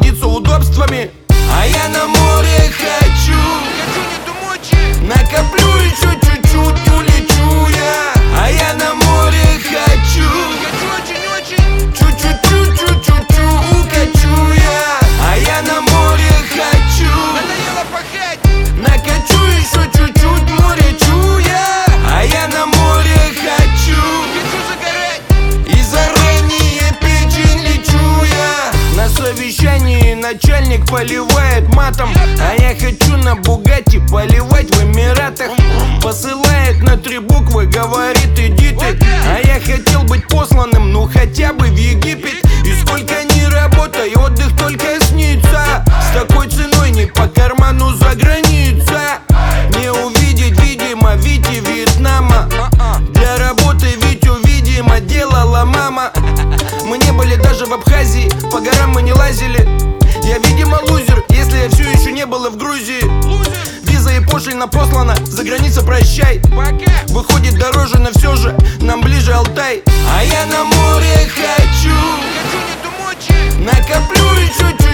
насладиться удобствами. А я на море хочу, накоплю еще чуть-чуть, улечу я. А я на море хочу, чуть-чуть укачу я. А я на море хочу, накачу еще чуть-чуть, море чуя. А я на море хочу, и заранее печень лечу я. На совещании начальник поливает матом, а я хочу на Бугатти поливать в Эмиратах. Посылает на 3 буквы, говорит иди ты. А я хотел быть посланным, ну хотя бы в Египет. И сколько ни работай, отдых только снится. С такой ценой не по карману за граница. Не увидеть, видимо, Вити Вьетнама. Для работы Витю, видимо, делала мама. Мы не были даже в Абхазии, по горам мы не лазили. Я, видимо, лузер, если я все еще не был в Грузии. Виза и пошлина послана, за граница прощай. Выходит дороже, но все же нам ближе Алтай. А я на море хочу, накоплю еще чуть-чуть.